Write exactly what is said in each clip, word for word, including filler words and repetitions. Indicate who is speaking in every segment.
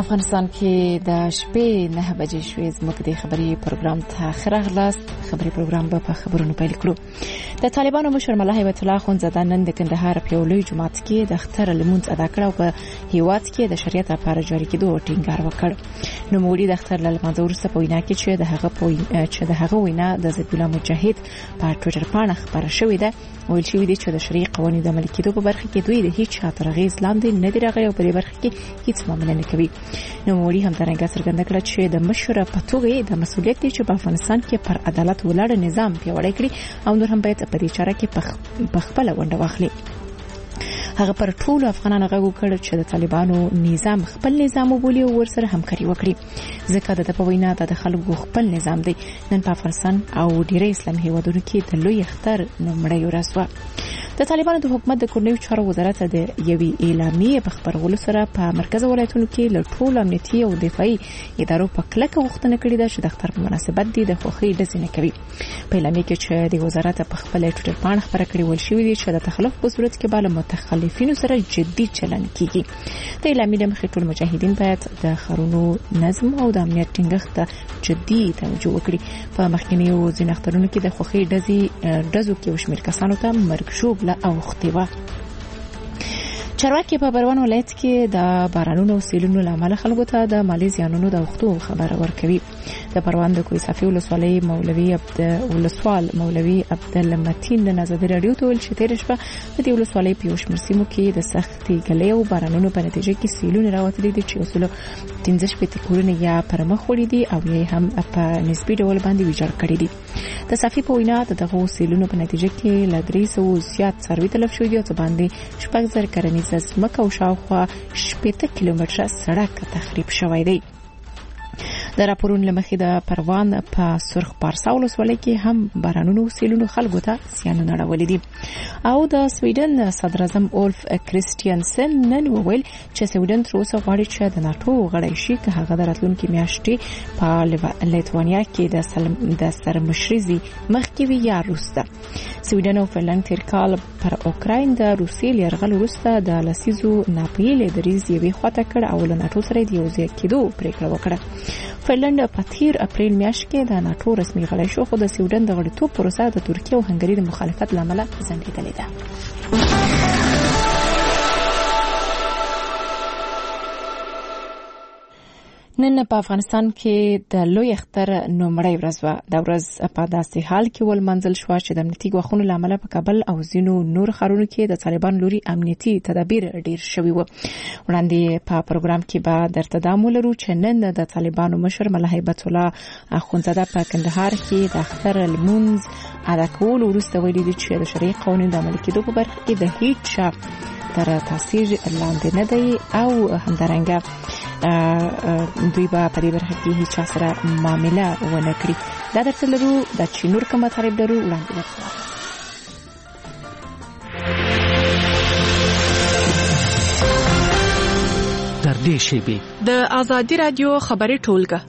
Speaker 1: افغانستان کې د شپې نه بجې شوې زموږ د خبري پروګرام ته خراغلاست. خبري پروګرام به په خبرونو پیل کړو. د طالبانو مشر ملا هیبت الله خونزاده نن د کندهار په لوی جماعت کې د اختر لمونځ ادا کړ او په هیواد کې د شریعت لپاره جاري کېدو ټینګار وکړ. نو مولوی د اختر لمانځه وروسته په وینا کې چې د هغه په چې د هغه وینا د ضد الله مجاهد په ټوئیټر باندې خبره شوې ده. ویل شوی دی چې د شریعت قوانینو د عملي کېدو په برخه کې دوی د هیڅ چا تر غیز لاندې نه دی راغلي او په دې برخه کې هیڅ معامله نه کوي. نو مولوی هم ترنګ څرګنده کړه چې د مشر په توګه د مسولیت دی چې په افغانستان کې پر عدالت ولاړ نظام پیاوړی کړي او نور هم باید په دې چاره کې په خپل ونډه واخلي. هغه پر ټول افغانانو غوښتل کړ چې د طالبانو نظام خپل نظام وبولي او ورسره همکاري وکړي ځکه د په وینا د خلکو خپل نظام دی. نن په افغانستان او ډیری اسلامي هیوادونو کې د لوی اختر نومړی ورځ و. د طالبانو د حکومت د کورنیو چارو وزارت د یوې اعلامیې په خبرولو سره په مرکز ولایتونو کې له ټولو امنیتي او دفاعي ادارو په کلکه غوښتنه کړې ده چې د اختر په مناسبت دي د خوښۍ ډزې نه کوي. په اعلامیې کې چې د وزارت په خپل ټوئیټر باندې خبره کړې ول شوې دي چې د تخلف په صورت کې به متخلفینو سره جدي چلند کیږي. د اعلامیې د مخې ټول مجاهدین باید د خارونو نظم او د امنیت ټینګښت ته جدي توجه وکړي. په مخکینیو ځینو اخترونو کې د خوښۍ ډزې ډزو کې وشمیر کسانو ته مرګ ژوبله او اختیوا. چارواکي په پروان ولایت کې د بارانونو او سیلونو لامل خلکو ته د مالي زیانونو د وختو خبره ورکوي. د پروان د کوی صافي ولسوالۍ مولوي عبد ولسوال مولوي عبدالمتین د نازدې رادیو ته ویل چې تیر شپه د دې ولسوالۍ په یوش مرسیمو کې د سختي ګلې او بارانونو په نتیجه کې سیلونه راوتلي دي چې اصول پنځه شپې کورونه یا پرمخ وړي دي او یې هم په نسبي ډول باندې ویجاړ کړي دي. د صافي په وینا دغه سیلونو په نتیجه کې ل درې سوه زیات څاروي تلف شوي دي او باندې شپږ زره کرنیز ځمکه او شاوخوا شپږ کیلومتره سړک تخریب شوی دی. د راپورونو لمخې د پروان په سرخ پارسا ولسوالۍ کې هم بارانونو سیلونو خلکو ته زیانونه راوړي دي. او د سویډن صدر اعظم اولف کرسټیانسن نن وویل چې سویډن تر اوسه غواړي چې د ناتو غړی شي که هغه د راتلونکي میاشتې په لیتوانیا کې د سرمشري مخکې وي یا وروسته. سویډن او فنلند تیر کال پر اوکراین د روسیې یرغل وروسته د لسیزو ناپیلې دریز یوې خواته کړ او له ناتو سره د یو ځای کېدو پریکړه وکړه. فنلند په تیر اپریل میاشت کې د ناتو رسمي غړی شو خو د سویډن د غړیتوب پروسه د ترکیه او هنګري د مخالفت لامل ځنډېدلې ده. نن په افغانستان کې د لوی اختر نومړی ورځ و. د ورځ په داسې حال کې ولمنځل شو چې د امنیتي ګواښونو لامل په کابل او ځینو نور ښارونو کې د طالبان لوري امنیتي تدابیر ډیر شوي و. وړاندې په پروګرام کې به درته دا مولرو چې نن د طالبانو مشر ملا هیبت الله خونزاده په کندهار کې د اختر لمونځ ادا کولو وروسته ویلي دي چې د شریعت قوانینو د عملي کېدو په برخه کې د هیڅ چا تر تاثیر لاندې نه دی او همدارنګه دوی به په دې برخه کې هیڅ چا سره معامله ونه کړي. دا درته لرو د چې نور کوم مطالب لرو وړاندې ورکړو.
Speaker 2: در دې شیبې
Speaker 3: د آزادي رادیو خبري ټولګه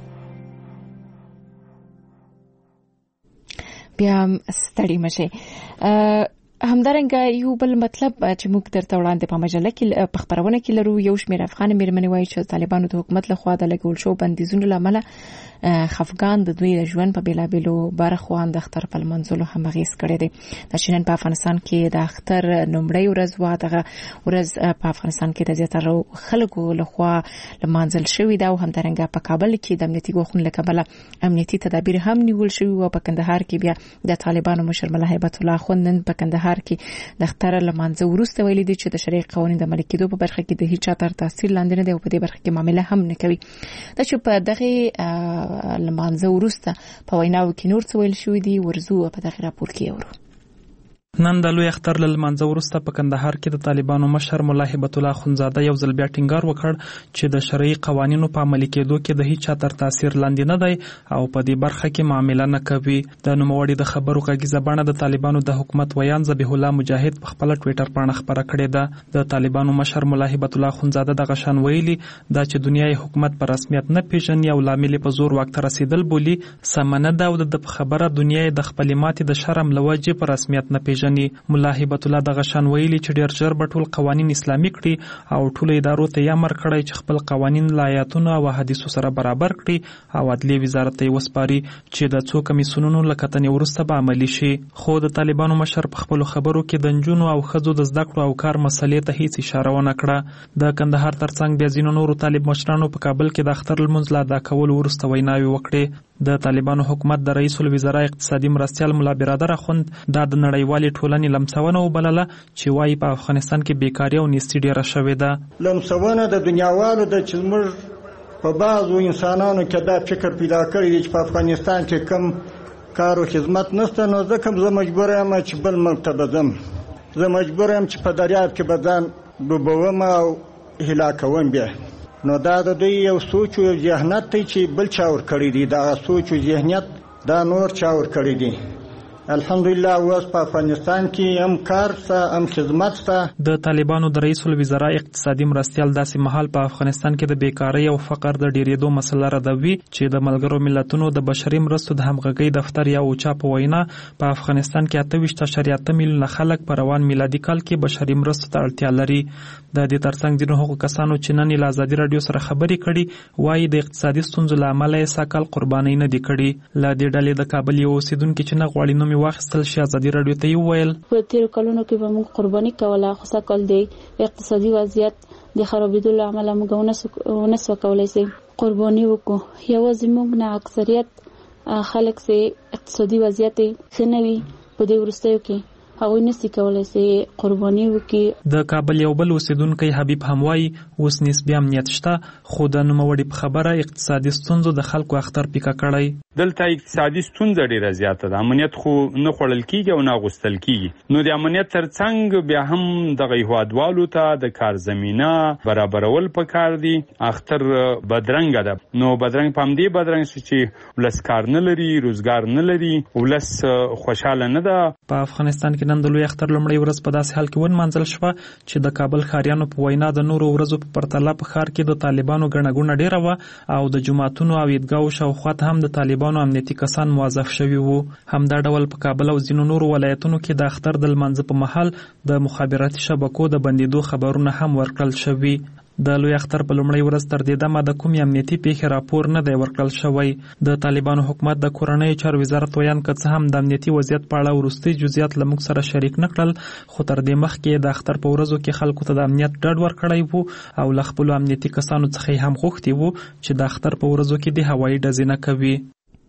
Speaker 1: بیا ستړي مشه. همدارنګه یو بل مطلب چې موږ درته وړاندې په مجله کې په خبرونه کې لرو. یو شمېر افغان میرمنې وایي چې طالبانو د حکومت لخوا د لګول شو بندیزونو لامل خفګان د دوی د ژوند په بیلابیلو برخو د اختر په لمانځلو هم اغېز کړی دی. د شینن په افغانستان کې د اختر نومړی ورځ و. دغه ورځ په افغانستان کې د زیاتره خلکو لخوا لمانځل شوې ده او همدارنګه په کابل کې د امنیتي ګواښونو له کبله امنیتي تدابیر هم نیول شوي او په کندهار کې بیا د طالبانو مشر ملا هیبت الله خونن په کندهار کې د اختر لمانځه وروسته ویلي دي چې د شریعت قوانینو د عملي کېدو په برخه کې د هیڅ چا تر تاثیر لاندې نه دی او په دې برخه کې معامله هم نه کوي. دا چې په دغه لمانځه وروسته په ویناو کې نور څه ویل شوي دي ورزو په دغه راپور کې اورو.
Speaker 2: نن د لوی اختر له لمانځه وروسته په کندهار کې د طالبانو مشر ملا هیبت الله خونزاده یو ځل بیا ټینګار وکړ چې د شرعي قوانینو په عملي کېدو کې د هیڅ چا تر تاثیر لاندې نه دی او په دې برخه کې معامله نه کوي. د نوموړي د خبرو غږیزه بڼه د طالبانو د حکومت ویان ذبیح الله مجاهد په خپل ټوئیټر باندې خبره کړې ده. د طالبانو مشر ملا هیبت الله خونزاده دغه شان ویلي دا چې دنیاي حکومت په رسمیت نه پیژني او لامل په زور واک ته رسیدل بولی سمنه ده او د خبره دنیاي د خپل ماتې د شرم لوجه په رسمیت نه پیژني پیژني. مولا هیبت الله دغه شان ویلي چې ډېر ژر به ټول قوانین اسلامي کړي او ټولو ادارو ته یې امر کړی چې خپل قوانین له آیاتونو او حدیثو سره برابر کړي او عدلیې وزارت ته یې وسپاري چې د څو کمیسیونونو له کتنې وروسته به عملي شي. خو د طالبانو مشر په خپلو خبرو کې د نجونو او ښځو د زده کړو او کار مسلې ته هیڅ اشاره ونه کړه. د کندهار ترڅنګ بیا ځینو نورو طالب مشرانو په کابل کې د اختر لمونځ له ادا کولو وروسته ویناوې وکړې. د طالبانو حکومت د رئیس الوزرا اقتصادي مرستیال مولا برادر اخوند دا د نړیوالې ټولنې لمسونه وبلله چې وایي په افغانستان کې بیکاري او نیستي ډېره شوې ده.
Speaker 4: لمسونه د دنیاوالو د چې موږ په بعضو انسانانو کې دا فکر پیدا کړی دی چې په افغانستان کې کم کار او خدمت نشته، نو ځکه زه مجبور یم چې بل ملک ته به ځم. زه مجبور یم چې په دریاب کې به ځان ډوبوم او هلاکوم. بیا نو دا د دوی یو سوچ او ذهنیت دی چې بل چا ورکړی دی. دا سوچ او ذهنیت دا نور چا ورکړی دی. الحمدلله اوس په افغانستان کې هم کار سه هم خدمت سه.
Speaker 2: د طالبانو د رئیس الوزرا اقتصادي مرستیال داسې مهال په افغانستان کې د بیکارۍ او فقر د ډیریدو مسله ردوي چې د ملګرو ملتونو د بشري مرستو د همغږۍ دفتر یا اوچا په وینا په افغانستان کې اته ویشت اعشاریه اته میلیونه خلک په روان میلادي کال کې بشري مرستو ته اړتیا لري. د دې ترڅنګ ځینو هغو کسانو چې نن له ازادي راډیو سره خبرې کړي وایي د اقتصادي ستونزو له امله یې سږ قربانۍ نه دي کړي. له دې ډلې د کابل یو اوسیدونکي چې نه غواړي نوم یې واخیستل شي ازادي راډیو ته یې وویل
Speaker 5: په تیرو کلونو کې به موږ قرباني کوله، خو سږ کال د اقتصادي وضعیت د خرابېدو له امله موږ ونسو کولی شي قرباني وکړو. یوازې موږ نه اکثریت خلک چې اقتصادي وضعیت ښه نه وي په دې وروستیو کې هغوی نسی کولی شي قرباني وکړي.
Speaker 2: د کابل یو بل اوسیدونکی حبیب هم وایي اوس نسبي امنیت شته، خو د نوموړي په خبره اقتصادي ستونزو د خلکو اختر پیکه کړی.
Speaker 6: دلته اقتصادي ستونزه ډیره زیاته ده. امنیت خو نه خوړل کیږي او نه اغوستل کیږي. نو د امنیت ترڅنګ بیا هم د هیوادوالو ته د کار زمینه برابرول پکار دي. اختر بدرنګ ده، نو بدرنګ پام دی بدرنګ چې ولس کار نه لري، روزګار نه لري، ولس خوشاله نه ده.
Speaker 2: په افغانستان کې نن د لوی اختر لومړۍ ورځ په داسې حال کې ونمانځل شوه چې د کابل ښاریانو په وینا د نورو ورځو په پرتله په ښار کې د طالبانو ګڼه ګوڼه ډېره وه او د جوماتونو او عیدګاهو شاوخوا ته هم د طالبانو امنیتي کسان موظف شوي وو. همدا ډول په کابل او ځینو نورو ولایتونو کې د اختر د لمانځه په مهال د مخابراتي شبکو د بندېدو خبرونه هم ورکړل شوي. د لوی اختر په لومړۍ ورځ تر دې دمه د کومې امنیتي پیښې راپور نه دی ورکړل شوی. د طالبانو حکومت د کورنیو چارو وزارت ویان که څه هم د امنیتي وضعیت په اړه وروستي جزئیات له موږ سره شریک نه کړل، خو تر دې مخکې د اختر په ورځو کې خلکو ته د امنیت ډاډ ورکړی وو او له خپلو امنیتي کسانو څخه هم غوښتي وو چې د اختر په ورځو کې د هوایي ډزې نه کوي.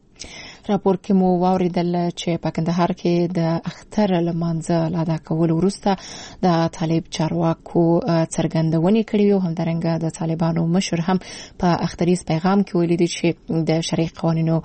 Speaker 1: راپور کې مو واوریدل چې په کندهار کې د اختر لمانځه له ادا کولو وروسته د طالب چارواکو څرګندونې کړې وي. همدارنګه د طالبانو مشر هم په اختریز پیغام کې ویلي دي چې د شرعي قوانینو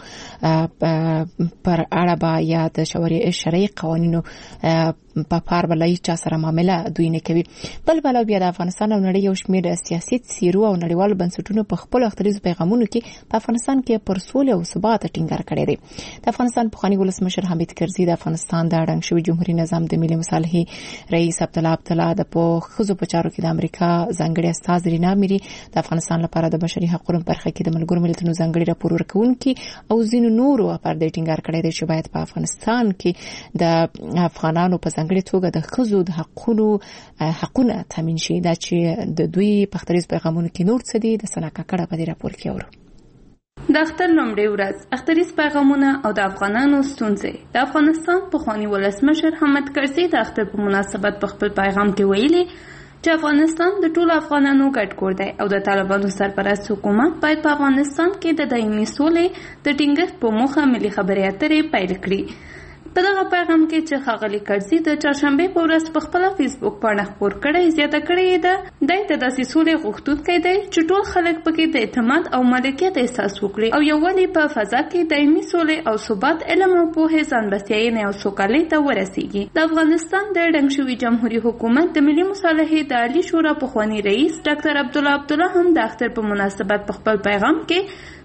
Speaker 1: پر اړه به یا د شرعي قوانینو په پار بلای چا سره معامله دوی نه کوي. بل بل بیا د افغانستان او نړۍ یو شمېر سیاسي څیرو او نړیوال بنسټونو په خپل اختریز پیغامونو کې په افغانستان کې پر سولې او ثبات ټینګار کړی دی. د افغانستان پخوانی ولسمشر حامد کرزي د افغانستان د اړنګ شوي جمهوریت نظام د ملي مصالحې رئیس عبدالله عبدالله د په خزو په چارو کې د امریکا ځانګړي استاذ رینا میری د افغانستان لپاره د بشري حقوقو برخه کې د ملګرو ملتونو ځانګړي راپور ورکوونکي او ځینو نورو پر دې ټینګار کړی دی چې باید په افغانستان کې د افغانانو په ځانګړي توګه د خزو د حقوقو حقونه تامین شي. دا چې د دوی په اختریز پیغامونو کې نور څه دي د سنا کاکړه په دې راپور کې اورو.
Speaker 7: د اختر لومړۍ ورځ اختریز پیغامونه او د افغانانو ستونزې. د افغانستان پخوانی ولسمشر حامد کرزي د اختر په مناسبت په خپل پیغام کې ویلي چې افغانستان د ټولو افغانانو ګډ کور دی او د طالبانو سرپرست حکومت باید په افغانستان کې د دایمي سولې د ټینګښت په موخه ملي خبرې اترې پیل کړي. په دغه پیغام کې چې ښاغلي کرزي د چهارشنبې په ورځ په خپله فیسبوک پاڼه خپور کړی زیاته کړې ده دی د داسې سولې غوښتونکی دی چې ټول خلک پکې د اعتماد او مالکیت احساس وکړي او یووالي په فضا کې دایمي سولې او ثبات علم او پوهې ځان بسیاینې او سوکالۍ ته ورسیږي. د افغانستان د ړنګ شوي جمهوریت حکومت د ملي مصالحې د عالي شورا پخوانی رئیس ډاکټر عبدالله عبدالله هم د اختر په مناسبت په خپل پیغام کې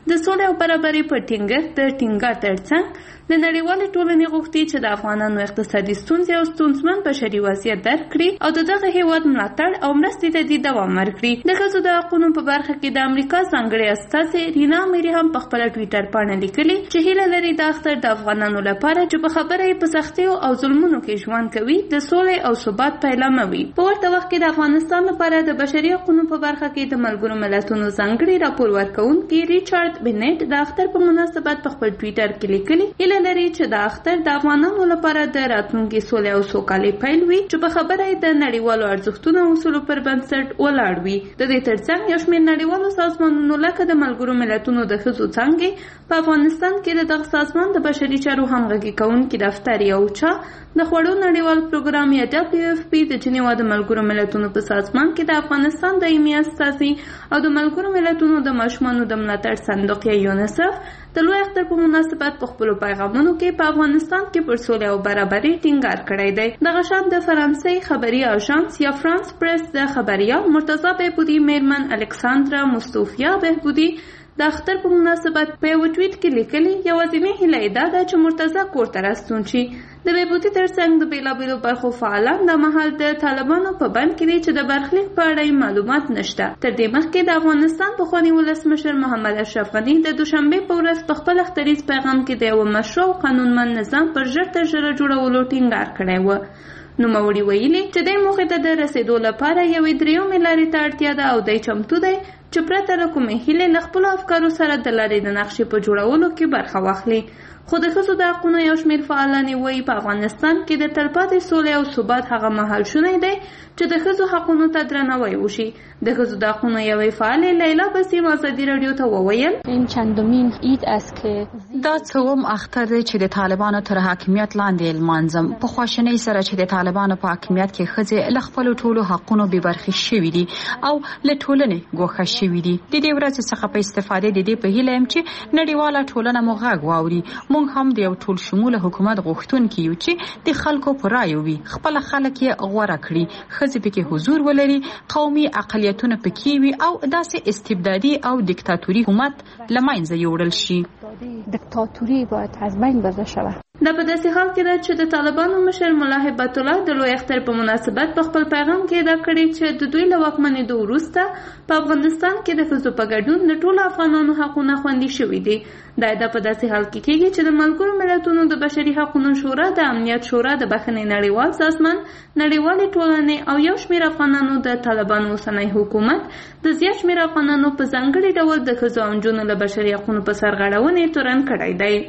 Speaker 7: د سولې او برابرۍ په ټینګښت د ټینګار ترڅنګ د نړیوالې ټولنې غوښتي چې د افغانانو اقتصادي ستونزې او ستونزمن بشري وضعیت درک کړي او د دغه هیواد ملاتړ او مرستې ته دې دوام ورکړي. د ښځو د حقونو په برخه کې د امریکا ځانګړې استازې رینا میری هم په خپله ټویټر پاڼه لیکلي چې هیله لري د اختر د افغانانو لپاره چې په خبره یې په سختیو او ظلمونو کې ژوند کوي د سولې او ثبات پیلامه وي. په ورته وخت کې د افغانستان لپاره د بشري حقونو په برخه کې د ملګرو ملتونو ځانګړي راپور ورکوونکي ریچارډ بنیټ د اختر په مناسبت په خپل ټویټر کې لیکلي هیله لري چې د اختر د افغانانو لپاره د راتلونکي سولې او سوکالۍ پیل وي چې په خبره یې د نړیوالو ارزښتونو او اصولو پر بنسټ ولاړ وي. د دې ترڅنګ یو شمېر نړیوالو سازمانونو لکه د ملګرو ملتونو د ښځو څانګې په افغانستان کې د دغه سازمان د بشري چارو همغږي کوونکي دفتر یو چا د خوړو نړیوال پروګرام یا ډبلیو اف پی د جنیوا د ملګرو ملتونو په سازمان کې د افغانستان دایمي استازي او د ملګرو ملتونو د ماشومانو د ملاتړ صندوق یا یونیسف د لوی اختر په مناسبت په خپلو پیغامونو کې په افغانستان کې پر سولې او برابرۍ ټینګار کړی دی. دغه شان د فرانسې خبري اژانس یا فرانس پریس د خبریال مرتضی بهبودي میرمن الکساندرا مصطفیا بهبودي د اختر په مناسبت په یو ټویټ کې لیکلي یوازینۍ هیله یې دا ده چې مرتضی کور ته راستون شي. د بهبودي ترڅنګ د بېلابېلو برخو فعالان د مهال د طالبانو په بند کې دي چې د برخلیک په اړه معلومات نشته. تر دې مخکې د افغانستان پخواني ولسمشر محمد اشرف غني د دوشنبې په ورځ په خپل اختریز پیغام کې د یو مشروع قانونمند نظام پر ژر تر ژره جوړولو ټینګار کړی و. نوموړي ویلي چې د موخې ته د رسیدو لپاره یوې درېیمې لارې ته اړتیا ده او دی چمتو دی چې پرته له کومې هیلې له خپلو افکارو سره د لارې د نقشې په جوړولو کې برخه واخلي. خو د ښځو د حقونو یو شمېر فعالان وایي په افغانستان کې د تلپاتې سولې او ثبات هغه مهال شونی دی چې د ښځو حقونو ته درناوی وشي. د ښځو د حقونو یوې فعالې لیلا بسیم ازادي راډیو ته وویل
Speaker 5: این چندمین عید است که
Speaker 8: دا څوم اختر دی چې د طالبانو تر حاکمیت لاندې لمانځم. په خواشینۍ سره چې د طالبانو په حاکمیت کې ښځې له خپلو ټولو حقونو بې برخې شوي دي او له ټولنې ګوښه شوي دي. د دې ورځې څخه په استفادې د دې په هیله یم چې نړیواله ټولنه مو غږ واوري. موږ هم د یو ټول شموله حکومت غوښتونکي یو چې د خلکو په رایو وي، خپل خلک یې غوره کړي، ښځې پکې حضور ولري، قومي اقلیتونه پکې وي او داسې استبدادي او دیکتاتوري حکومت له منځه یوړل شي.
Speaker 5: دیکتاتوری باید از بین برده شود.
Speaker 7: دا په داسې حال کې ده چې د طالبانو مشر ملا هیبت الله د لوی اختر په مناسبت په خپل پیغام کې ادعا کړې چې د دوی له واکمنېدو وروسته په افغانستان کې د ښځو په ګډون د ټولو افغانانو حقونه خوندي شوي دي. دا ادعا په داسې حال کې کېږي چې د ملګرو ملتونو د بشري حقونو شورا، د امنیت شورا، د بخښنې نړیوال سازمان، نړیوالې ټولنې او یو شمېر افغانانو د طالبانو اوسنی حکومت د زیات شمېر افغانانو په ځانګړي ډول د ښځو او نجونو له بشري حقونو په سرغړونې تورن کړی دی.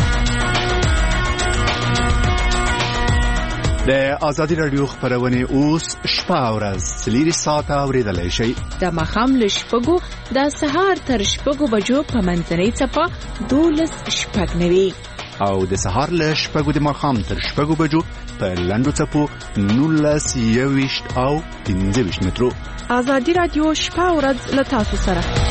Speaker 9: د ازادي راډیو خبرونه اوس شپه او ورځ څلور ساعته اوریدلای شئ.
Speaker 3: د ماښام له شپږو د سهار تر شپږو بجو په منځنۍ څپه دولس شپږ نوي
Speaker 9: او د سهار له شپږو د ماښام تر شپږو بجو په لنډو څپو نولس یوویشت او پنځه ویشت مترو.
Speaker 3: ازادي راډیو شپه او ورځ له تاسو سره.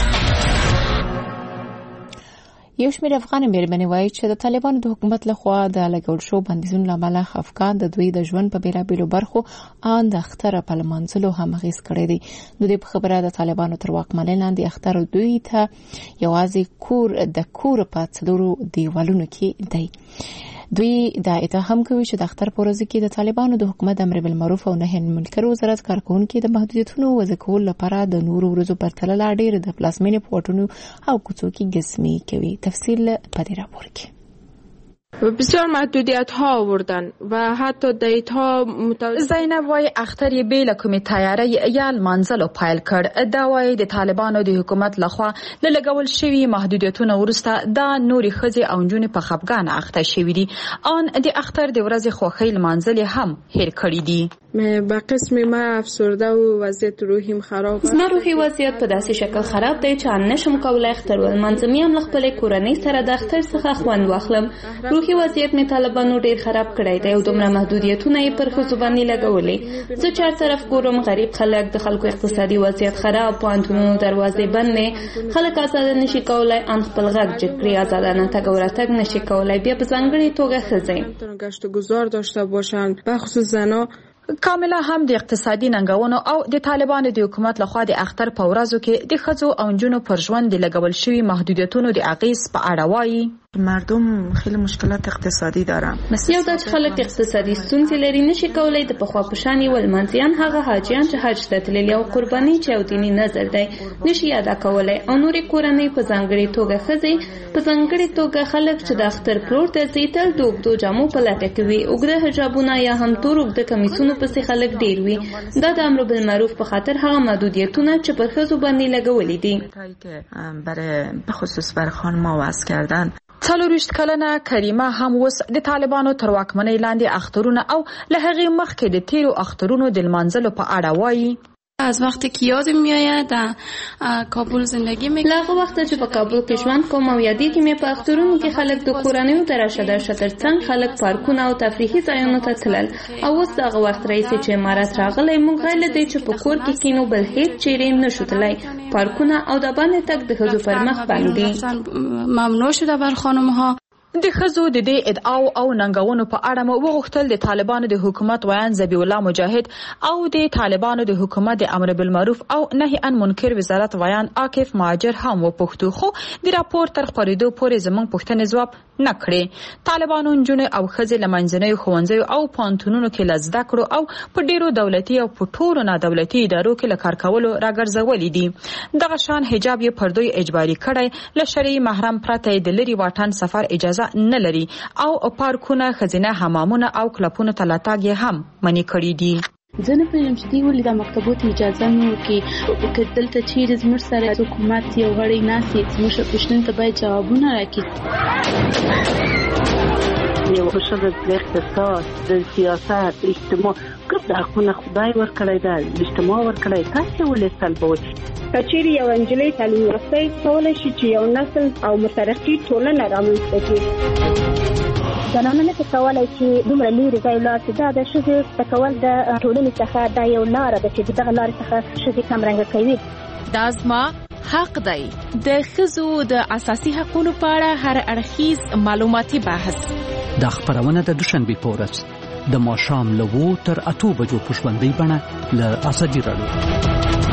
Speaker 1: یو شمېر افغان مېرمنې وایي چې د طالبانو د حکومت لخوا د لګول شو بندیزونو له امله افغان د دوی د ژوند په بیلابېلو برخو ان د اختر په لمانځلو هم اغېز کړی دی. نو د خبره د طالبانو تر واکمنۍ لاندې اختر دوی ته یوازې کور د کور په څلورو دیوالونو کې دی. دوی دا ادعا هم کوي چې د اختر په ورځ کې د طالبانو د حکومت امر بالمعروف او نهي عن المنکر وزارت کارکونکو د محدودیتونو وضع کول لپاره د نورو ورځو په پرتله ډېر د پلاسمینې پورټونو او کوڅو کې ګسمي کوي. تفصیل په دې راپور کې
Speaker 3: بسیار محدودیت ها آوردن و حتی دیت ها متوسط.
Speaker 8: زینب وای اختر یې بې له کومې تیاری یا لمانځلو پیل کړ. دا وایي د طالبانو د حکومت لخوا له لګول شوي محدودیتونو وروسته دا نورې ښځې او نجونې په خفګان اخته شوي دي. آن د اختر د ورځې خوښۍ لمانځل هم هیر کړي دي.
Speaker 3: به قسم ما افسرده و وضعیت روحیم خراب
Speaker 7: زما روحي وضعیت په داسې شکل خراب دی چې ان نشم کولای اختر ولمانځم یا هم له خپلې کورنۍ سره د اختر څخه خوند واخلم. روحي وضعیت مې طالبانو ډېر خراب کړی دی او دومره محدودیتونه یې پر ښځو باندې لګولې. زه چار طرف ګورم غریب خلک، د خلکو اقتصادي وضعیت خراب، پوهنتونونو دروازې بندې، خلک ازاده نشي کولای ان خپل غږ جګ کړي، ازادانه تګ او راتګ نشي کولای، بیا په ځانګړې توګه ښځې
Speaker 3: گشت و گذار داشته باشند، بخصوص زنا
Speaker 8: کاملا هم د اقتصادي ننګونو او د طالبانو د حکومت لخوا د اختر په ورځو کې د ښځو او نجونو پر ژوند د لګول شوي محدودیتونو د اغیز په اړه وایي.
Speaker 10: مردم خیلی مشکلات اقتصادی دارن.
Speaker 7: یو د خلک اقتصادي ستونزې لري، نشي کولای د پخوا په شان ول منځیان هغه حاجیان چې حج ته تللي او قرباني چې او دینی نظر دی نشي ادا کولای، او نورې کورنۍ په ځانګړي توګه ښځې په ځانګړي توګه خلک چې د اختر پلور ته ځي تل د اوږدو جامو په لټه کې وي، اوږده حجابونه یا هم تور اوږده کمیسونو پسې خلک ډیر وي. دا د امر بالمعروف په خاطر هغه محدودیتونه چې پر ښځو باندې لګولې دي
Speaker 10: برای به خصوص بر خانم‌ها وضع کردن.
Speaker 8: څلورویشت کلنه کریمه هم اوس د طالبانو تر واکمنۍ لاندې اخترونه او له هغې مخکې د تیرو اخترونو د لمانځلو په اړه وایي.
Speaker 11: از وقتی که یادم میآید در کابل زندگی میکنم.
Speaker 7: لاغه وخت چې په کابل کې ژوند کوم او یادېږي مې په اخترونو کې خلک د کورنیو تر شدر شتر څنګ خلک پارکونه او تفریحي ځایونو ته تلل، او اوس دغه وخت رئیس چې امارات راغلی موږ غیر له دې چې په کور کې کینو بل هیڅ چیرې نشو تللی، پارکونه او د باندې تک د ښځو پر مخ باندې
Speaker 11: ممنوع شده بر خانم‌ها.
Speaker 8: د ښځو د دې ادعاو او ننګونو په اړه مو وغوښتل د طالبانو د حکومت ویان ذبی الله مجاهد او د طالبانو د حکومت د امر بالمعروف او نهي عن منکر وزارت ویان عاکف مهاجر هم وپوښتو، خو د راپور تر خپرېدو پورې زموږ پوښتنې ځواب نه کړې. طالبانو نجونې او ښځې له منځنیو ښوونځیو او پوهنتونونو کې له زده کړو او په ډیرو دولتي او په ټولو نادولتي ادارو کې له کار کولو راګرځولې دي. دغه شان حجاب یې پر دوی اجباري کړی، له شرعي محرم پرته د لري واټن سفر اجازه نه لري او پارکونه، خزینه حمامونه او کلبونو ته لاتاګ هم منع کړي دي.
Speaker 5: زه نه پوهېږم چې دوی ولې د مکتبو ته اجازه نه ورکوي، که دلته چیرې زموږ سره حکومت یو غړی ناست وي زموږ پوښتنو ته باید جوابونه راکړي.
Speaker 12: یو ښځه د اقتصاد، د سیاست، اجتماع ګډ حقونه خدای ورکړی ده، اجتماع ورکړی، تاسې ولې سلبوئ؟
Speaker 13: که چیرې یو نجلۍ تعلیم یافته کولی شي چې یو نسل او مترقي ټولنه رامنځته کړي.
Speaker 14: زنانه نه کولای چې دومره لرې ځای ولاړ شي، دا د ښځې زده کول د ټولنې څخه دا یو لاره ده چې دغه لارې څخه ښځې کمرنګه کوي.
Speaker 3: دا زما حق دی. د ښځو د اساسي حقوقو په اړه هر اړخیز معلوماتي بحث
Speaker 15: د خبرونه د دوشنبه په ورځ د ماښام له اوو تر اتو بجو په ژوندۍ بڼه له ازادي راډیو.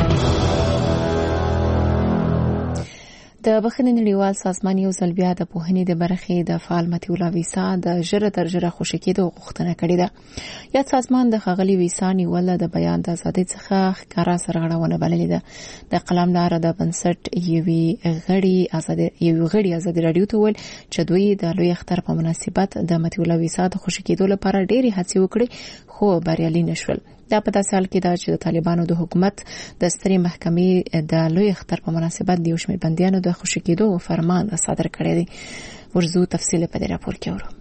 Speaker 1: د بخښنې نړیوال سازمان یو ځل بیا د پوهنې د برخې د فعال متي الله ویسا د ژره تر ژره خوشي کېدو غوښتنه کړې ده. یا سازمان د ښاغلي ویسا نیول د بیان د ازادۍ څخه ښکارا سرغړونه بللې ده. د قلم لاره د بنسټ یوې غړي ازادي یوې غړي ازادي راډیو ته ویل چې دوی د لوی اختر په مناسبت د متي الله ویسا د خوشي کېدو لپاره ډېری هڅې وکړې خو بریالي نشول. دا په داسې حال کې ده چې د طالبانو د حکومت د سترې محکمې د لوی اختر په مناسبت د یو شمېر بندیانو د خوشي کېدو فرمان صادر کړی دی. ورزو تفصیل په دې راپور کې اورو.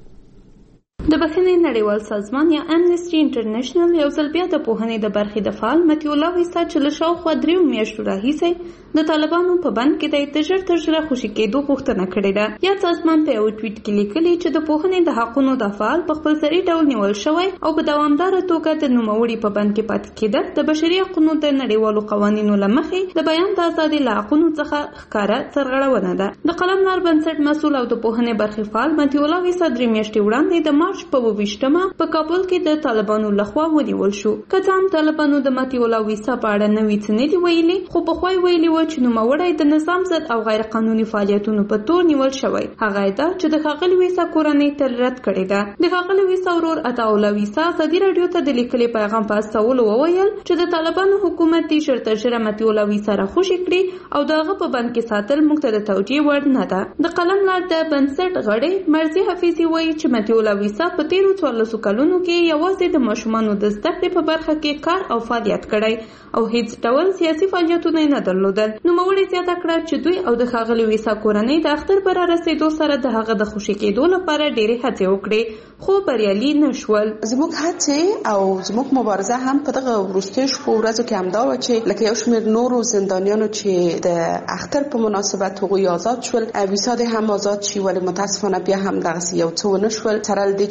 Speaker 7: د بخښنې نړیوال سازمان یا امنیسټي انټرنیشنل یو ځل بیا د پوهنې د برخې د فعال متي الله ویسا چې له شاوخوا دریو میاشتو راهیسې د طالبانو په بند کې د ژر تر ژره خوشي کېدو غوښتنه کړې ده. یا سازمان په یو ټویټ کې لیکلي چې د پوهنې د حقونو د فعال په خپلسري ډول نیول شوی او په دوامداره توګه د نوموړي په بند کې پاتې کېدل د بشري حقوقو د نړیوالو قوانینو له مخې د بیان د ازادۍ له حقونو څخه ښکاره سرغړونه ده. د قلم لار بنسټ مسؤل او د پوهنې برخې فعال متي الله ویسا درې میاشتې وړاندې د مارچ په ویشتمه په کابل کې د طالبانو لخوا ونیول شو. که څه هم طالبانو د متي الله ویسا په اړه نوې څه نه دي ویلي، خو پخوا یې ویلي وو چې نوموړی د نظام ضد او غیر قانوني فعالیتونو په تور نیول شوی. هغه دا چې د ښاغلي ویسا کورنۍ تر رد کړې ده. د ښاغلي ویسا ورور عطا الله ویسا ازادي راډیو ته د لیکلي پیغام په استولو وویل چې د طالبانو حکومت دې ژر تر ژره متي الله ویسا راخوشي کړي او دغه په بند کې ساتل موږ ته د توجیه وړ نه ده. د قلم لار د بنسټ غړي مرضي حفیظي وایي چې متي الله ویسا په تیرو څوارلسو کلونو کې یوازې د ماشومانو د زده کړې په برخه کې کار او فعالیت کړی او هیڅ ډول سیاسي فعالیتونه نه درلودل. نوموړي زیاته کړه چې دوی او د ښاغلي ویسا کورنۍ د اختر پر رسېدو سره د هغه د خوشي کېدو لپاره ډېرې هڅې وکړې خو بریالي نشول.
Speaker 16: زموږ هڅې او زموږ مبارزه هم په دغه وروستیو شپو ورځو کې همدا وه چې لکه یو شمېر نورو زندانیانو چې د اختر په مناسبت هغوی آزاد شول، ویسا دې هم آزاد شي، ولې متاسفانه بیا هم دغسې یو څه ونه شول. سره له دې چې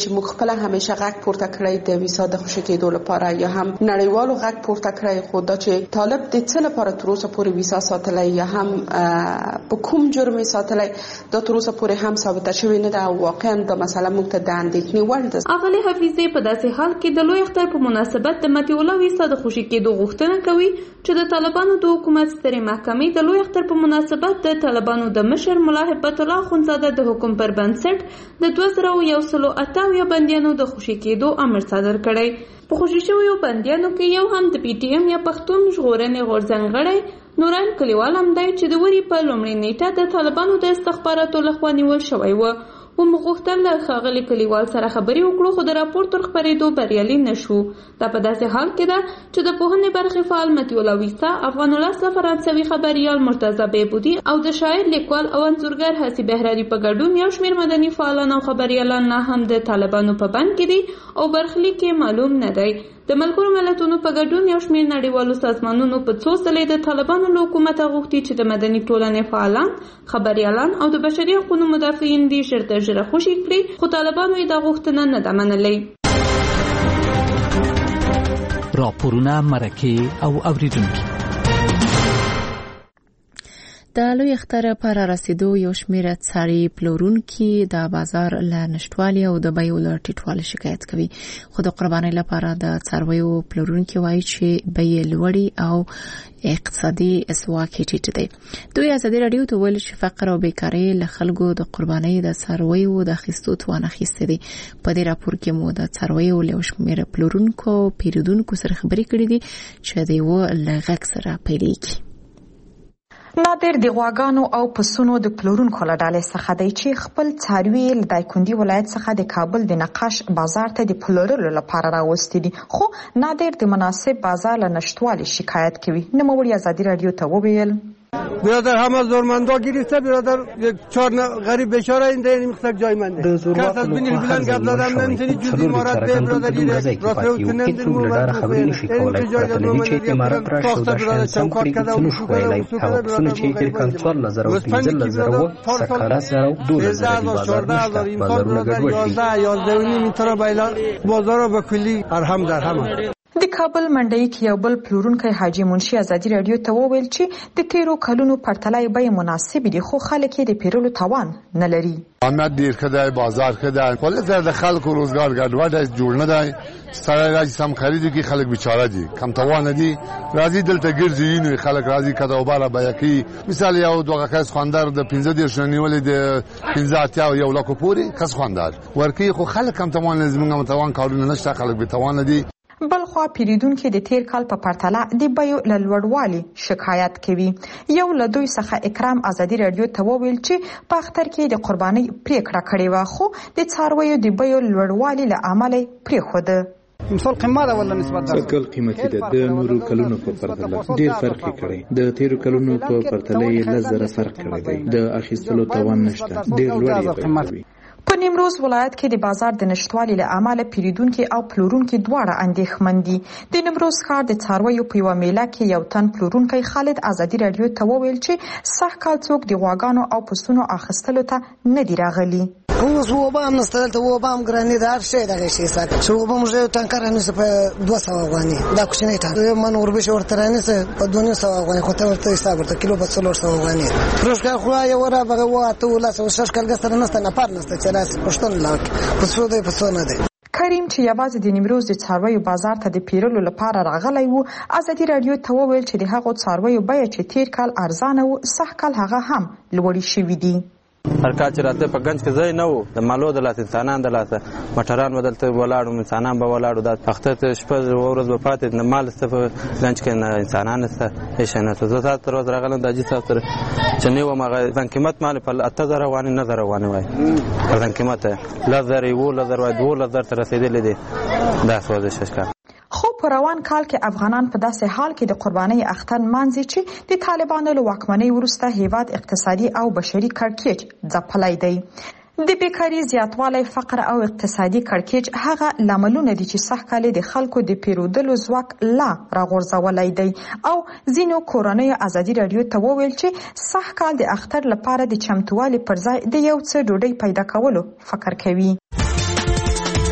Speaker 16: چې موږ خپل همیشه غږ پورته کړی د ویزا د خوشی کېدو لپاره یا هم نړیوالو غږ پورته کړی، خو دا چې طالب د څه لپاره تر اوسه پورې ویزا ساتلی یا هم په کوم جرم ساتلی دا تر اوسه پورې هم ثابته شوی نه ده او واقعا دا مسله موږ ته د اندېښنې وړ ده.
Speaker 7: اغلې حفیظې په داسې حال کې د لوی اختر په مناسبت د مطیع الله ویزا د خوشي کېدو غوښتنه کوي چې د طالبانو د حکومت سترې محکمې د لوی اختر په مناسبت د طالبانو د مشر ملا هیبت الله اخندزاده د حکم پر بنسټ د دوه زره یو سل او اته اویا بندیانو د خوشي کېدو امر صادر کړی. په خوشي شویو بندیانو کې یو هم د پی ټی ایم یا پښتون ژغورنې غورځنګ غړی نوران کلیوال هم دی چې د وري په لومړۍ نیټه د طالبانو د استخباراتو لخوا نیول شوی و. و مغوښتل له ښاغلي کلیوال سره خبرې وکړو، خو د راپور تر خپرېدو بریالي نه شو. دا په داسې حال کې ده چې د پوهنې برخې فعال مطیع الله ویسا، افغان ولس له فرانسوي خبریال مرتضی بیبودي او د شاعر لیکوال او انځورګر حسیب بهراري په ګډون یو شمېر مدني فعالان او خبریالان لا هم د طالبانو په بند کې دي او برخلیک یې معلوم نه دی. د ملګرو ملتونو په ګډون یو شمېر نړیوالو سازمانونو په څو ځلې د طالبانو له حکومته غوښتي چې د مدني ټولنې فعالان، خبریالان او د بشري حقوقو مدافعین دې ژر تر ژره خوشي کړي، خو طالبانو یې دا غوښتنه نه ده منلې.
Speaker 15: راپورونه، مرکې او اوریدونکي.
Speaker 1: د لوی اختر پر رسیدو یو شمېر څاروي پلورونکي د بازار له نشټوالي او د بیو له ټیټوالي شکایت کوي، خو د قربانۍ لپاره د څارویو پلورونکي وایي چې بیې لوړې او اقتصادي اسواق یې ټیټ دی. دوی ازادي راډیو ته ویل چې فقر او بیکاري له خلکو د قربانۍ د څارویو د اخیستو توان اخیستی دی. په دې راپور کې مو د څارویو له یو شمېر پلورونکو پیرودونکو سره خبرې کړې دي چې د یوه له غږ سره پیلېږي.
Speaker 8: نادر د غواګانو او پسونو د پلورونکو له ډلې څخه دی چې خپل څاروي له دایکنډي ولایت څخه د کابل د نقاش بازار ته د پلورلو لپاره راوستي دي، خو نادر د مناسب بازار له نشټوالي شکایت کوي. نوموړي ازادي راډیو ته وویل
Speaker 17: برادر همه زورمندا گرفته، برادر یک چهار غریب بیچاره این در این مقصد جای منده کس از بینی بلند گپ زدن نمیتونی جزئی مارد به برادر یک رافعه کنن در مومد
Speaker 18: خبرې شي کولای پرته چې امارات را شو د شان سم کړي څنګه شو ویلای هغه څنګه چې تیر کال څوار لزر او پنځه لزر او سکاره سره او دوه لزر بازار نشته، بازارونه ګډوډ دي.
Speaker 17: یازده و نیم تر بایلا بازار به کلی ارهم در هم.
Speaker 8: د کابل منډي کې یو بل پلورونکی حاجی منشي ازادي راډیو ته وویل چې د تیرو کلونو پرتله بیې مناسب دي، خو خلک یې د پیرلو توان نه لري.
Speaker 19: آمد دیر کده بازار کده کل در خلک روزگار ګډوډ جوړ نه دی، سره راځي سم خریدو کې خلک بیچاره دي، کم توان دي، راځي دلته ګرځي نو خلک راځي کده او بالا بیا کی مثال یو دوه کس خواندار د پنځه دیر شنیولې د پنځه اتیا یو لکو پوری کس خواندار ورکی، خو خلک کم توان لازم نه توان کارونه نشته، خلک به توان دي.
Speaker 8: بلخوا پیریدونکو د تیر کال په پرتله د بیو له لوړوالي شکایت کوي. یو له دوی څخه اکرام ازادي راډیو ته وویل چې په اختر کې د قربانۍ پریکړه کړې و، خو د څارویو د بیو لوړوالي له امله پریښود.
Speaker 17: مثال قیمت ولا نسبت
Speaker 20: سکل قیمتي ده د نورو کلونو په پرتله ډیر فرق کړي، د تیرو کلونو په پرتله یې لزر فرق کړی دی، د اخیستلو توان نشته، ډیر لوړ دی.
Speaker 8: په نیمروز ولایت کې د بازار د نشټوالي له امله پیریدونکو او پلورونکو دواړه اندېښمن دي. د نیمروز ښار د څارویو په یوه میله کې یو تن پلورونکی خالد ازادي راډیو ته وویل چې سږ کال څوک د غواګانو او پسونو اخیستلو ته نه دی راغلي.
Speaker 21: اوس وبا هم نستل ته وبا هم ګرانې ده، هر شی دغه شی ساک شو وبا موږ یو تنکر رانیسه په دوه سوه افغاني، دا کوچنی ټانک من وربش ورته رانیسه په دوه نیم سوه افغاني، خو ته ورته حساب ورته کیلو په څلور سوه افغاني پروشکا خو یو ورا بغه واته ولاس شش کال ګستر نسته نه پار نسته چې راس پښتون لاک پسو دی پسو نه دی.
Speaker 8: کریم چې یوازې د نیمروز د څارویو بازار ته د پیرلو لپاره راغلی وو، ازادي راډیو ته وویل چې د هغو څارویو بیه چې تیر کال ارزانه وو، سږ کال هغه هم لوړې شوي دي.
Speaker 22: هر کال چې راته په گنج کې ځای نه وو، د مالو د لاس انسانان د لاس موټران بدلته ولاړو، انسانان به ولاړو، د اخته ته شپه ورځ به پاتې نه مال ست په گنج کې نه انسانان ست هیڅ نه څه زه تر ورځ راغلم د اجي تاسو چې نه و مغه ځان قیمت مال په اته زره وانه نه زره وانه وای ځان قیمت لزر یو لزر وای دوه لزر تر رسیدلې دي دا سوځ ششکا.
Speaker 8: خو په روان کال کې افغانان په داسې حال کې د قربانۍ اختر مانځي چې د طالبانو له واکمنۍ وروسته هیواد اقتصادي او بشري کړکېچ ځپلی دی. د بیکاري زیاتوالی، فقر او اقتصادي کړکېچ هغه لاملونه دي چې سږ کال د خلکو د پیرودلو ځواک لا راغورځولی دی او ځینو کورنیو ازادي راډیو ته وویل چې سږ کال د اختر لپاره د چمتووالي پر ځای د یو څه ډوډۍ پیدا کولو فکر کوي.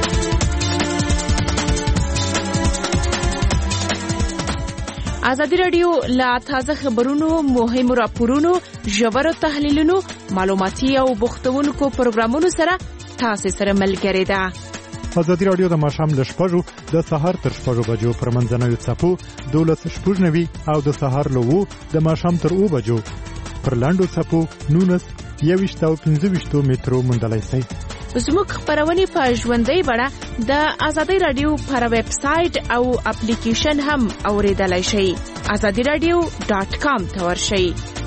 Speaker 3: ازادي رادیو لا تازه خبرونو، مهمو راپورونو، ژورو تحلیلونو، معلوماتي او بوختونکو پروګرامونو سره تاسو سره ملګری ده.
Speaker 4: ازادي رادیو د ماښام له شپږو د سهار تر شپږو بجو پر منځنوي څپو دولس شپږ نوي او د سهار له وو د ماښام تر اوو بجو پر لاندو څپو نونس یویشت او پنځه ویشتو مترو موندلای شئ.
Speaker 3: زموږ خبرونه په ژوندۍ بڼه د ازادي رادیو پر ویب سټ او اپلیکیشن هم اوریدلای شئ. azadi radio dot com ته ورشئ.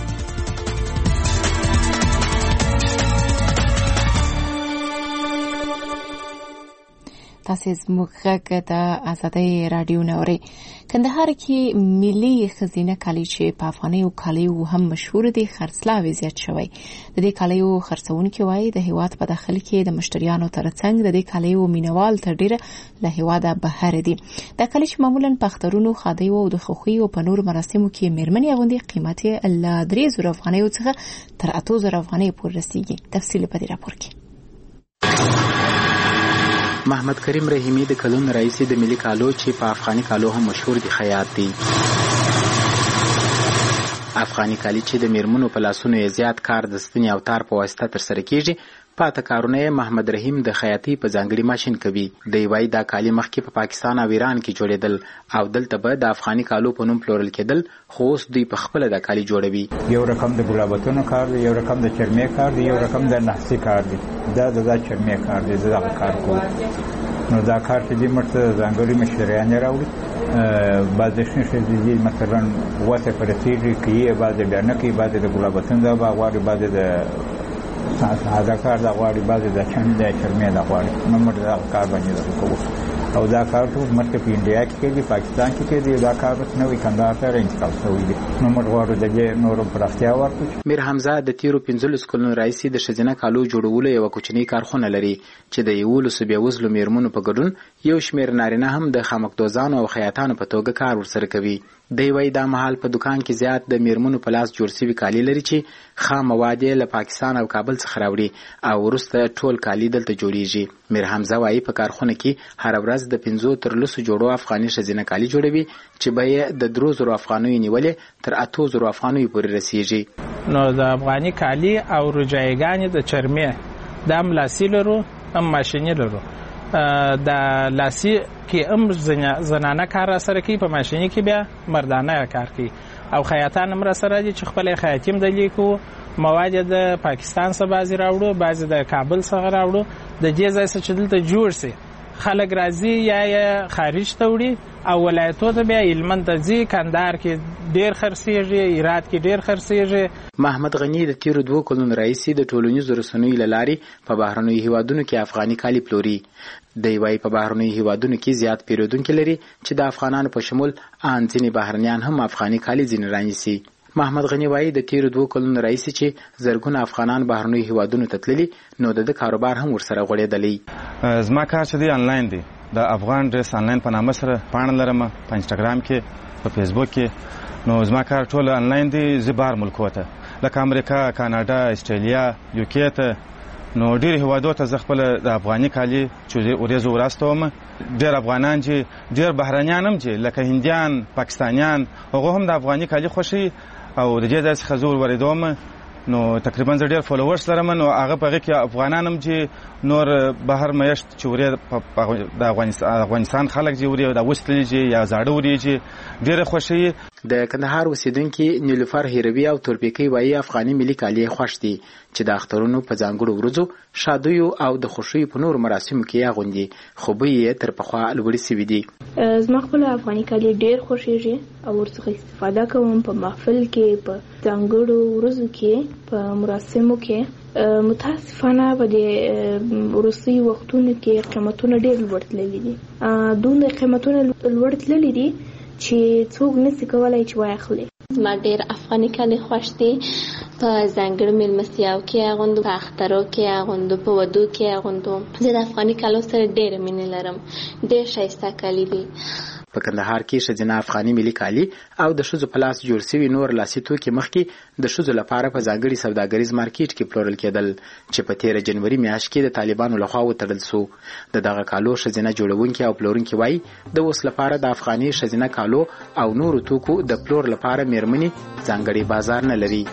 Speaker 1: تاسو زموږ غږ د ازادي رادیو نوري. کندهار کې ملي خزینه کالی چې په افغاني او کالیو هم مشهور دي خرڅلاوي زیات شوی. د دې کالیو خرڅونکو وایي د هیواد په داخل کې د مشتریانو ترڅنګ د دې کالیو مینوال تر ډیره له هیواده بهر دي. د کالی چې معمولا په اخترونو خادیو او د خوخي او په نور مراسمو کې میرمنې غوندي قیمت یې ل درې زره افغانۍ څخه تر اته زره افغانۍ پورې رسیدي. تفصیل په دې راپور کې.
Speaker 6: محمد کریم رحیمی د کلون رئیس د ملي کالو چې په افغاني کالو هم مشهور دي خیاط دي. افغاني کالی چې د میرمنو په لاسونو یې زیات کار د سپینې او تار په واسطه ترسره کیږي، پاته کارونه محمد رحیم د خیاطۍ په ځانګړي ماشين کوي. دی وايي دا کالی مخکې په پا پاکستان او ایران کې جوړېدل او دلته به د افغاني کالو په نوم پلورل کېدل، خو اوس دوی په خپل د کالی جوړوي.
Speaker 23: یو رقم د ګلابتونو کار دی، یو رقم د چرمې کار دی، یو رقم د نحسي کار دی. دا د چرمې کار دی، دا کار کوي. نو دا کار چې دې مرته ځانګړي مشتریان راوړي، بعضې ښې دي مثلا وسه پرسیږي کوي، بعضې بیا نه کوي، بعضې د ګلابتون دا به غواړي، بعضې د ساده کار دا غواړي، بعضې د چنډ د چرمې دا غواړي. نو موږ دا کار باندې دا کوو او دا کار ټول مخکې په انډیا کې کېږي، پاکستان کې کېږي. دا کار اوس نوی کندهار ته انتقال شوی دی. نو موږ غواړو د دې نورو پراختیا ورکړو.
Speaker 6: میر حمزه د تیرو پنځلسو کلونو راهیسې د ښځینه کالو جوړولو یوه کوچنۍ کارخونه لري چې د یولسو بېوزلو میرمنو په ګډون یو شمېر نارینه هم د خامکدوزانو او خیاطانو په توګه کار ورسره کوي. دی وايي دا مهال په دکان کې زیات د میرمنو په لاس جوړ شوي کالي لري چې خام مواد یې له پاکستان او کابل څخه راوړي او وروسته ټول کالي دلته جوړیږي. میر حمزه وايي په کارخونه کې هر ورځ د پنځو تر لسو جوړو افغاني ښځینه کالي جوړوي چې بیه د درو زرو افغانیو نیولې تر اتو زرو افغانیو پورې رسیږي.
Speaker 24: نو د افغاني کالي او رجایګانې د چرمې دا هم لاسي لرو هم ماشیني لرو. د لاسي کې هم زنانه کار را سره کوي، په ماشیني کې بیا مردانه کار کوي او خیاطان هم را سره دي چې خپل خیاطي هم دلې کوو. مواد د پاکستان څخه بعضې راوړو، بعضې د کابل څخه راوړو. د دې ځای څخه چې دلته جوړ سي خلک راځي یا یې خارج ته وړي او ولایتو ته بیا هلمند ته ځي. کندهار کې ډېر خرڅېږي، هرات کې ډېر خرڅېږي.
Speaker 6: محمد غني د تیرو دوو کلونو راهیسې د ټولنیزو رسنیو له لارې په بهرنیو هیوادونو کې افغاني کالي پلوري. دی وايي په بهرنیو هیوادونو کې زیات پیرودونکي لري چې د افغانانو په شمول ان ځینې بهرنیان هم افغاني کالي ځینې رانیسي. محمد غني وايي د تیرو دوو کلونو راهیسې چې زرګونه افغانان بهرنیو هیوادونو ته تللي، نو د کاروبار هم ورسره غوړېدلی.
Speaker 25: زما کار چې دی آنلاین دی، د افغان ډریس آنلاین په نامه سره پاڼه لرم په انسټاګرام کې، په فیسبوک کې. نو زما کار ټول آنلاین دی. زه بهر ملکو ته لکه امریکا، کاناډا، استرالیا، یوکې ته، نو ډېر هیوادو ته زه خپل د افغاني کالي چې ورېځو وراستوم. ډېر افغانان چې ډېر بهرنیان هم چې لکه هندیان، پاکستانیان، هغه هم د افغاني کالي خوښوي او د دې ځای څخه زه ورورېدوم. نو تقریبا زه ډېر فالوورس لرم. نو هغه په هغې کې افغانان هم چې نور بهر میشت چې ورې د افغانستان خلک چې ورې د اوس تللي چې یا زاړه ورې چې ډېره خوښوي.
Speaker 6: د کندهار اوسیدونکي نیلوفر هیروي او تورپیکۍ وايي افغاني ملي کالي خوښ دي چې د اخترونو په ځانګړو ورځو، شادیو او د خوښیو په نورو مراسمو کې یې اغوندي، خو بیې یې تر پخوا لوړې سوي دي.
Speaker 26: زما خپل افغاني کالي ډېر خوښېږي او ورڅخه استفاده کوم په محفل کې، په ځانګړو ورځو کې، په مراسمو کې. متاسفانه په دې وروستي وختونو کې قیمتونه ډېر لوړ تللي دي. دومره قیمتونه لوړ تللي دي چې څوک نشي کولای چې واخلي.
Speaker 27: ما ډېر افغاني کالي خوښ دي. په ځانګړو مېلمستیاو کې اغوندو، په اخترو کې اغوندو، په ودو کې اغوندو. زه د افغاني کالو سره ډېره مینه لرم. ډېر ښایسته کالي دي.
Speaker 6: په کندهار کې ښځینه افغاني ملي کالي او د ښځو په لاس جوړ شوي نور لاسي توکي مخکې د ښځو لپاره په ځانګړي سوداګریز مارکیټ کې پلورل کېدل چې په تیره جنوري میاشت کې د طالبانو لخوا وتړل سو. د دغه کالو ښځینه جوړونکي او پلورونکي وایي د اوس لپاره د افغاني ښځینه کالو او نورو توکو د پلور لپاره میرمنې ځانګړي بازار نه لري.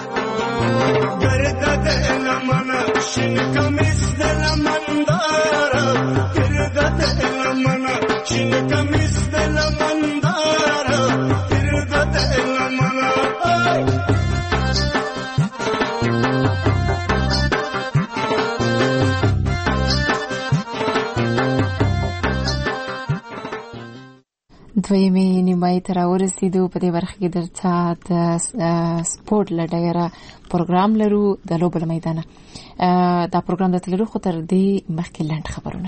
Speaker 1: دویمې نیمایي ته راورسېدو. په دې برخه کې درته د سپورټ له ډګره پروګرام لرو د لوبو له میدانه. دا پروګرام درته لرو خو تر دې مخکې لنډ خبرونه.